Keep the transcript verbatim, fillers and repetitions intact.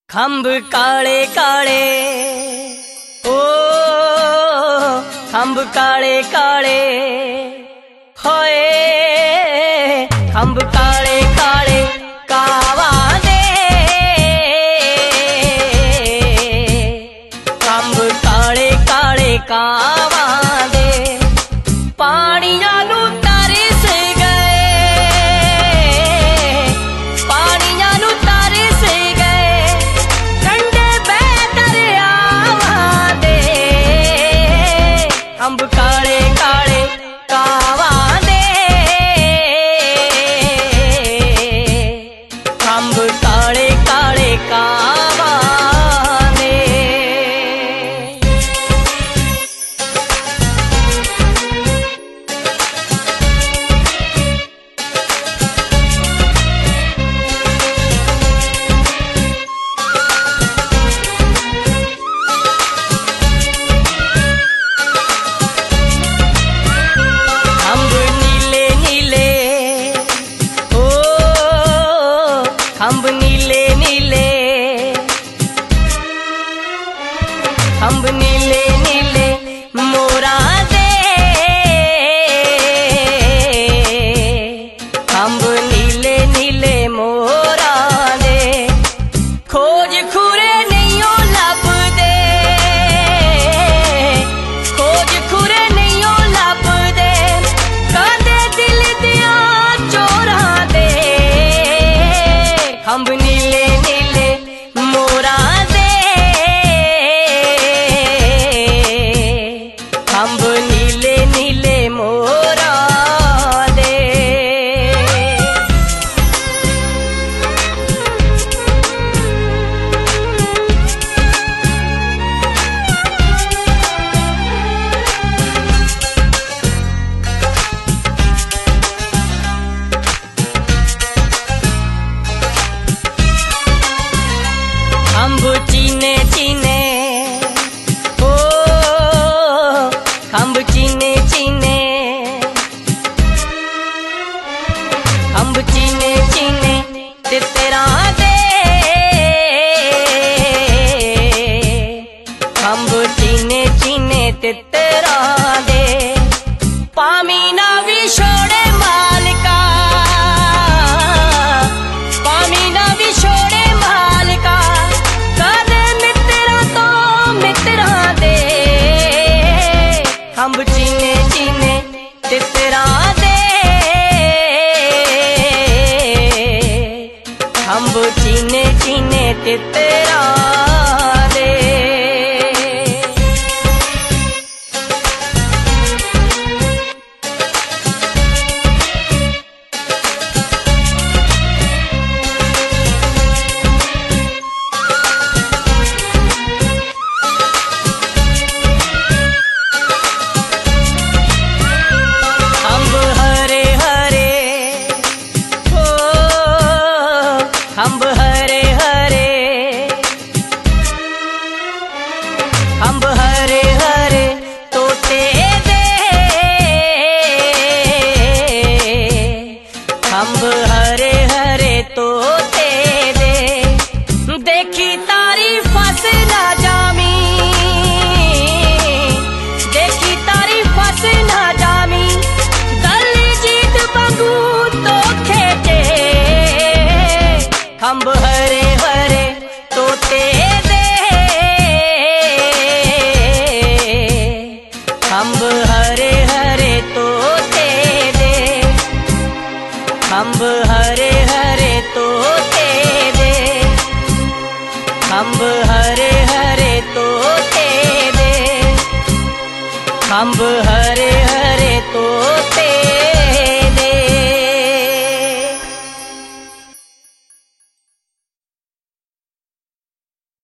खंभ काले काले ओ खंभ काले काले होए खंभ काले काले कावा दे खंभ काले काले कावा दे पानिया नू तरस गए पानिया नू तरस गए कंडे बेहतर आवा दे खंभ काले काले कावा दे खंभ काले काले कावा दे। खंभ नीले नीले ओ खंभ नीले नीले खंभ नीले नीले मोरा दे खंभ नीले नीले मोरा दे खोज खुरे नहीं लब दे खोज खुरे नहीं लब दे कादे दिल दिया चोरा दे खंभ नीले नीले मोरा दे खंभ नीले नीले मोरा दे। खंभ चीने चीने ओ खंभ चीने चीने खंभ चीने चीने ते तेरा दे खंभ चीने चीने ते तेरा दे पामी ना भी छोड़े मालिका पामी ना भी छोड़े मालिका कदे मित्रा तो मित्रा दे खंभ चीने चीने ते तेरा दे खंभ चीने चीने ते तेरा दे। खंभ हरे हरे ओ खंभ हरे हरे खंभ हरे हरे तोते दे खंभ हरे हरे तोते दे देखी तारी फस ना जामी देखी तारी फस ना जामी दल जीत बंगू तो खेचे खंभ हरे हरे तोते दे खंभ हरे हरे तोते दे खंभ हरे हरे तोते दे खंभ हरे हरे तोते दे खंभ हरे हरे तोते